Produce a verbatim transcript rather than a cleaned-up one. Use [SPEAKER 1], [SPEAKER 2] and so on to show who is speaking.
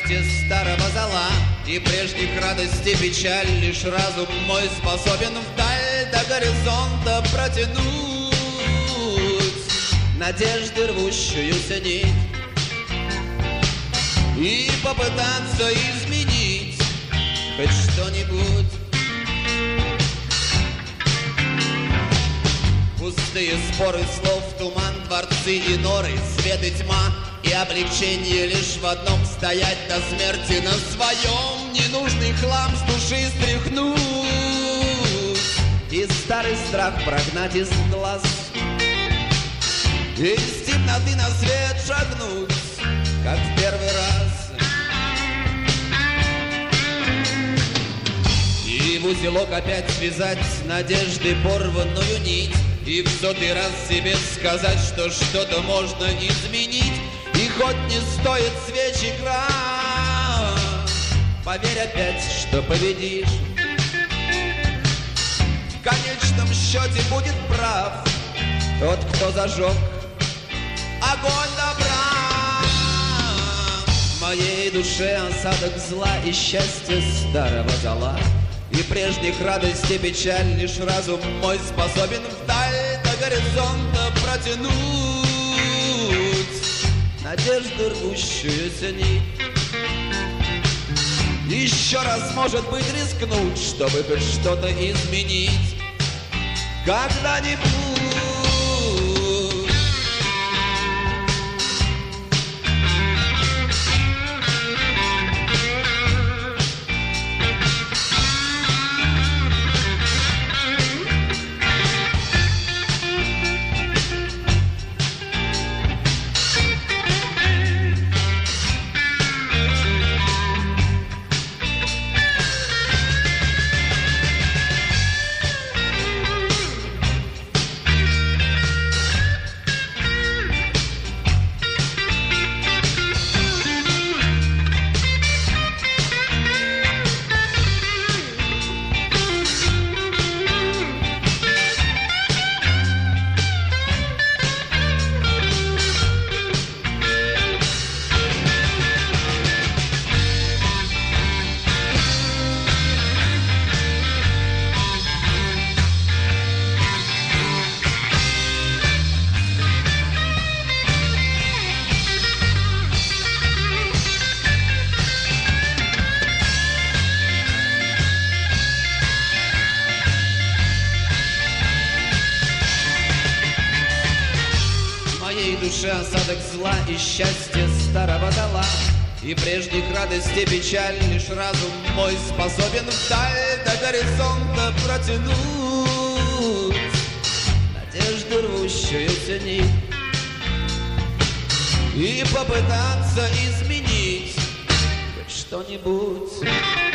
[SPEAKER 1] счастье старого зола и прежних радостей печаль. Лишь разум мой способен вдаль до горизонта протянуть надежды рвущуюся нить и попытаться изменить хоть что-нибудь. Пустые споры слов, туман, дворцы и норы, свет и тьма и облегчение лишь в одном: стоять до смерти на своем, ненужный хлам с души стряхнуть и старый страх прогнать из глаз, из темноты на свет шагнуть, как в первый раз. И в узелок опять связать надежды порванную нить, и в сотый раз себе сказать, что что-то можно изменить. И хоть не стоит свечи грамм, поверь опять, что победишь. В конечном счете будет прав тот, кто зажег огонь добра. В моей душе осадок зла и счастья старого зола и прежних радостей печаль. Лишь разум мой способен вдаль до горизонта протянуть надежду рвущуюся нить. Еще раз, может быть, рискнуть, чтобы хоть что-то изменить когда-нибудь. Душе осадок зла и счастья старого зола и прежних радостей печаль. Лишь разум мой способен вдаль до горизонта протянуть надежду рвущуюся нить и попытаться изменить хоть что-нибудь.